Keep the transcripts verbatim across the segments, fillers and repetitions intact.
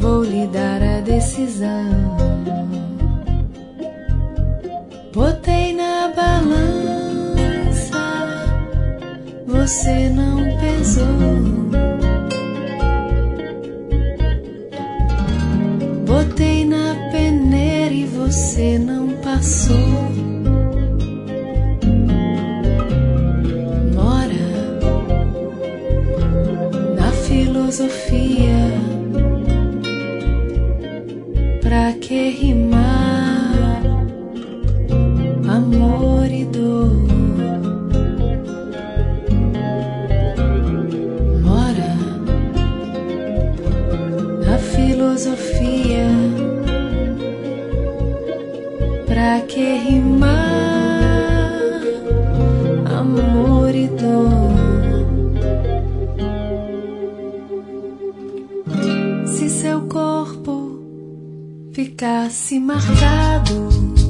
Vou lhe dar a decisão. Botei na balança, você não pesou. Botei na peneira e você não passou. Mora na filosofia. Pra que rimar amor e dor? Mora na filosofia. Pra que rimar amor e dor? Se seu corpo ficasse marcado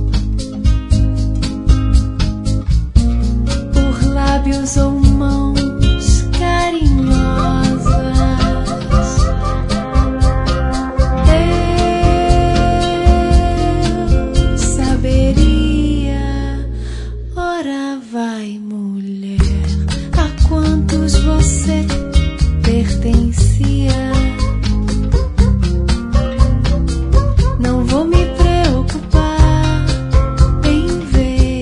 por lábios ou mãos carinhosas, eu saberia. Ora vai, mulher, a quantos você pertencia. Não vou me preocupar em ver.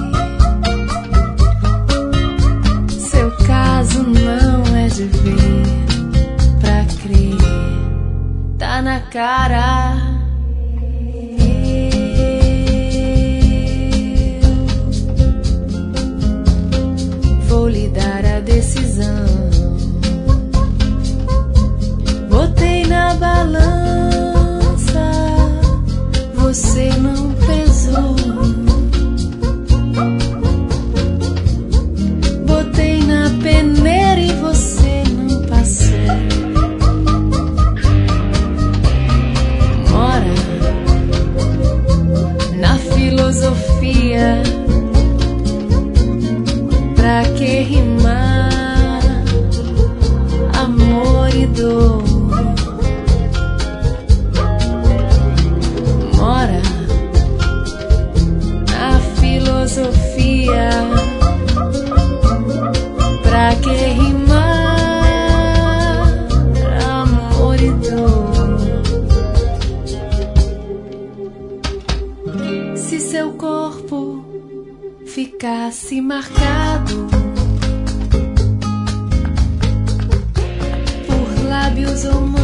Seu caso não é de ver pra crer. Tá na cara. Eu vou lhe dar a decisão. Botei na balança, você não pesou. Botei na peneira e você não passou. Mora na filosofia. Pra que rimar amor e dor? Mora na filosofia. Pra que rimar amor e dor? Se seu corpo ficasse marcado por lábios ou